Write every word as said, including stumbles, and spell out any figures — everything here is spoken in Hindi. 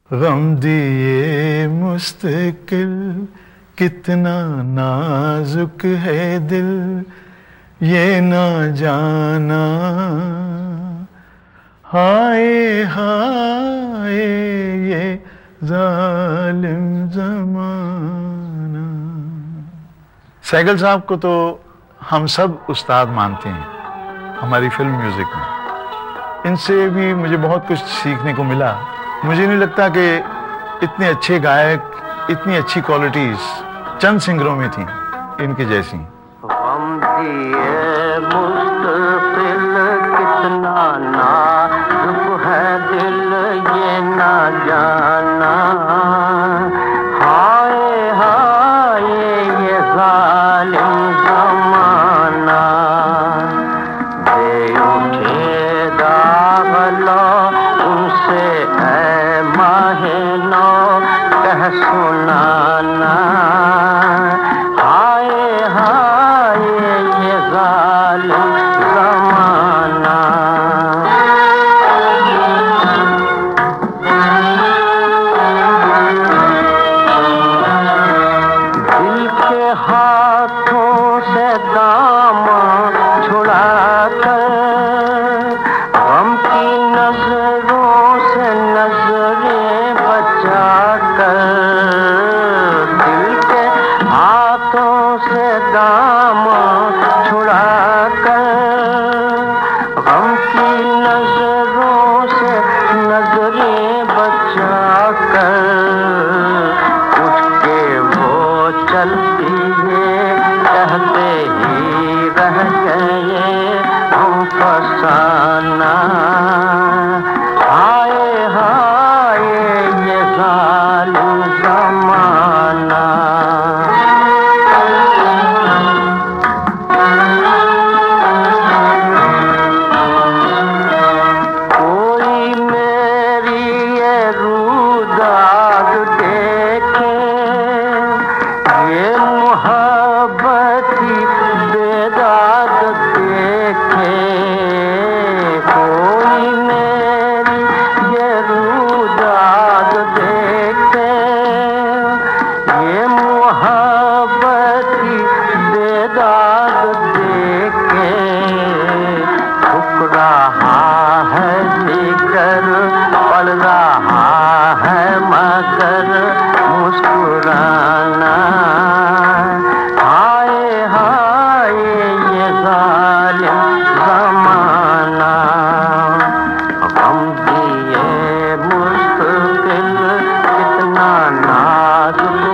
गम दिए मुस्तकिल कितना नाजुक है दिल, ये ना जाना हाय हाय ये जालिम ज़माना। सहगल साहब को तो हम सब उस्ताद मानते हैं हमारी फिल्म म्यूज़िक में। इनसे भी मुझे बहुत कुछ सीखने को मिला। मुझे नहीं लगता कि इतने अच्छे गायक, इतनी अच्छी क्वालिटीज चंद सिंगरों में थी इनके जैसी। गम दिए मुस्तकिल कितना नाजुक है दिल, ये ना जाना हाय हाय ये जालिम ज़माना। दे उठे दाग लो उनसे ऐ माहिनो कह सुनाना हाय हाय ये जालिम ज़माना। दिल के हाथों से दामन छुड़ा कर, गम की नजरों से नजरें बचा कर, दिल के हाथों से दामन छुड़ा कर, गम की नजरों से नजरें बचा कर, उठ के वो चलती है कहते ही रह गए हम फसाना हाय हाय ये जालिम ज़माना। कोई मेरी ये रूदाग देखे, ये मोहब्बती बेदाग देखे, कोई मेरी ये रूदाग देखे, ये मोहब्बती बेदाग देखे, ठुक रहा है जिगर पड़ रहा है मगर मुस्कुराना हाय हाय ये जालिम ज़माना। गम दिए मुस्तकिल कितना नाजुक